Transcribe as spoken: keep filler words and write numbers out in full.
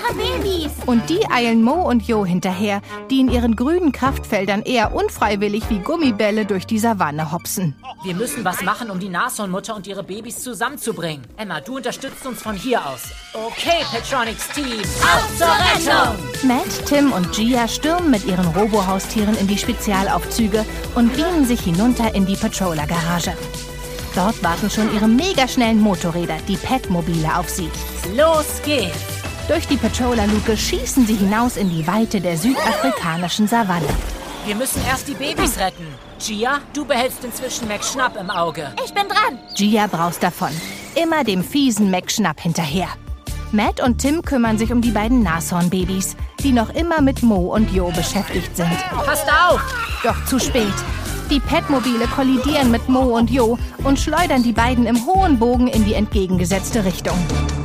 unsere Babys! Und die eilen Mo und Jo hinterher, die in ihren grünen Kraftfeldern eher unfreiwillig wie Gummibälle durch die Savanne hopsen. Wir müssen was machen, um die Nashornmutter und ihre Babys zusammenzubringen. Emma, du unterstützt uns von hier aus. Okay, Petronics Team, auf zur Rettung! Matt, Tim und Gia stürmen mit ihren Robohaustieren in die Spezialaufzüge und beamen sich hinunter in die Patroller-Garage. Dort warten schon ihre megaschnellen Motorräder, die Pet-Mobile, auf sie. Los geht's! Durch die Patroller-Luke schießen sie hinaus in die Weite der südafrikanischen Savanne. Wir müssen erst die Babys retten. Gia, du behältst inzwischen Mac Schnapp im Auge. Ich bin dran! Gia braust davon, immer dem fiesen Mac Schnapp hinterher. Matt und Tim kümmern sich um die beiden Nashornbabys, die noch immer mit Mo und Jo beschäftigt sind. Passt auf! Doch zu spät. Die Pet-Mobile kollidieren mit Mo und Jo und schleudern die beiden im hohen Bogen in die entgegengesetzte Richtung.